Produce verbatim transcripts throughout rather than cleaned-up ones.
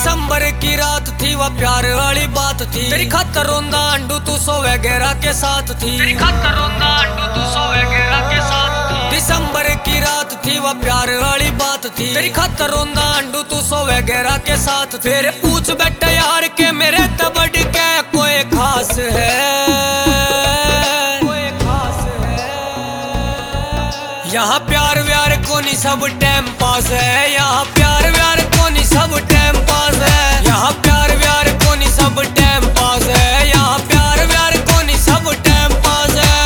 दिसंबर की रात थी वह प्यार वाली बात थी। तेरी खातर रोंदा अंडू तू सोवे गहरा के साथ थी। तेरी खातर रोंदा अंडू तू सोवे गहरा के साथ थी। दिसंबर की रात थी वह प्यार वाली बात थी। तेरी खातर रोंदा अंडू तू सोवे गहरा के साथ। फिर पूछ बैठा यार के मेरे तबड़ के कोई खास है, कोई खास है। यहाँ प्यार व्यार को नहीं सब टाइम पास है। यहाँ प्यार व्यार को नहीं सब टाइम पास है। यहाँ प्यार व्यार को नहीं सब टाइम पास है। यहाँ प्यार व्यार को नहीं सब टाइम पास है।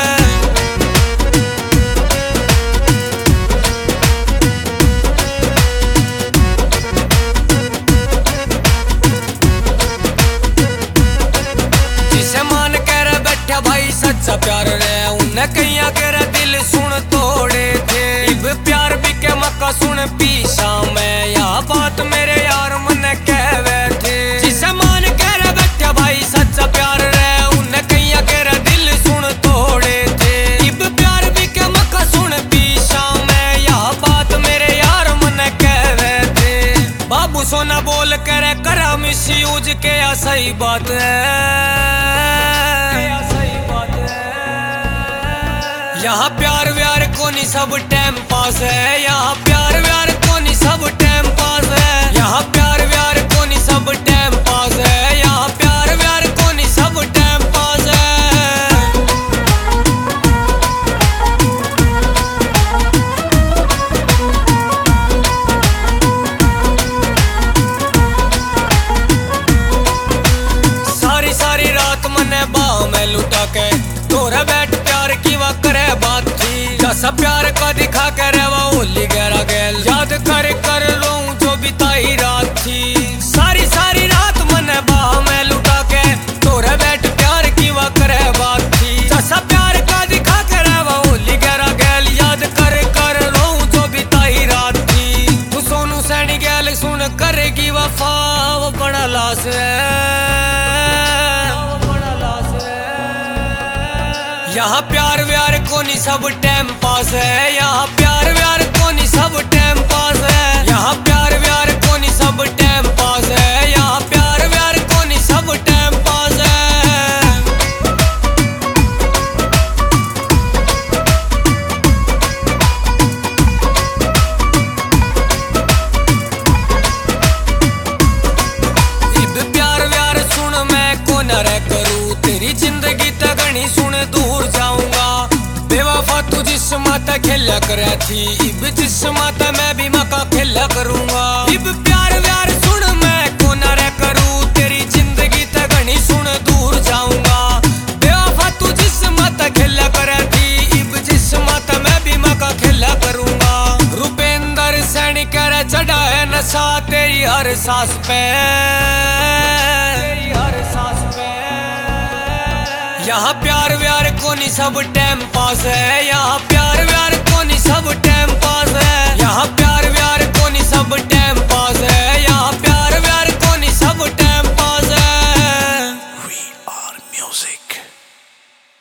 जिसे मान कर बैठा भाई सच्चा प्यार रे, उन्हें कहिया कर दिल सुन तोड़े थे। इब प्यार भी के मक्का सुन पीसा मैं, यह बात मेरे यार मन कहवे थे। जिसे मान कर बैठा भाई सच्चा प्यार रे, उन्हें कहिया कर दिल सुन तोड़े थे। इब प्यार भी के मक्का सुन पीसा मैं, यह बात मेरे यार मन कहवे थे। बाबू सोना बोल कर करा मिस यूज के या सही बात है, सही बात है। यहाँ प्यार व्यार को नहीं सब टाइम पास है। यहाँ प्यार व्यार को नहीं सब टाइम पास है। यहाँ प्यार व्यार को नहीं सब टाइम पास है। यहाँ प्यार व्यार को नहीं सब टाइम पास है। सारी सारी रात मने बाह में लुटा के तोरा बैठ प्यार की वा करे बात थी। जैसा प्यार का दिखा कर वो होली गहरा गैल याद कर कर लूं जो बिताई रात थी। सारी सारी रात मने बाह में लुटा के तोरा बैठ प्यार की वा करे बात थी। जैसा प्यार का दिखा कर वो होली गहरा गैल याद कर कर लूं जो बिताई रात थी। तू सोनू सैनी गैल सुन करेगी वफा वो बड़ा लाश है। यहाँ प्यार व्यार को नहीं सब टाइम पास है। यहाँ प्यार व्यार को नहीं सब टाइम पास है। यहाँ प्यार व्यार को नहीं सब टाइम पास है। यहाँ प्यार व्यार को नहीं सब टाइम पास है। इब प्यार व्यार सुन मैं को न रह करूँ, तेरी जिंदगी तगनी सुन दूर जाऊंगा। बेवफा तू जिस माता खेला करे थी, इब जिस माता मैं भी मका खेला करूंगा। इब प्यार व्यार सुन मैं को न रह करूँ, तेरी जिंदगी तगनी सुन दूर जाऊंगा। बेवफा तू जिस माता खेला करे थी, इब जिस माता मैं भी मका खेला करूंगा। रुपेंद्र सैनी करे चढ़ा है नशा तेरी हर सांस पे, तेरी हर सांस पे। यहाँ प्यार व्यार को नहीं सब टाइम पास है। यहाँ प्यार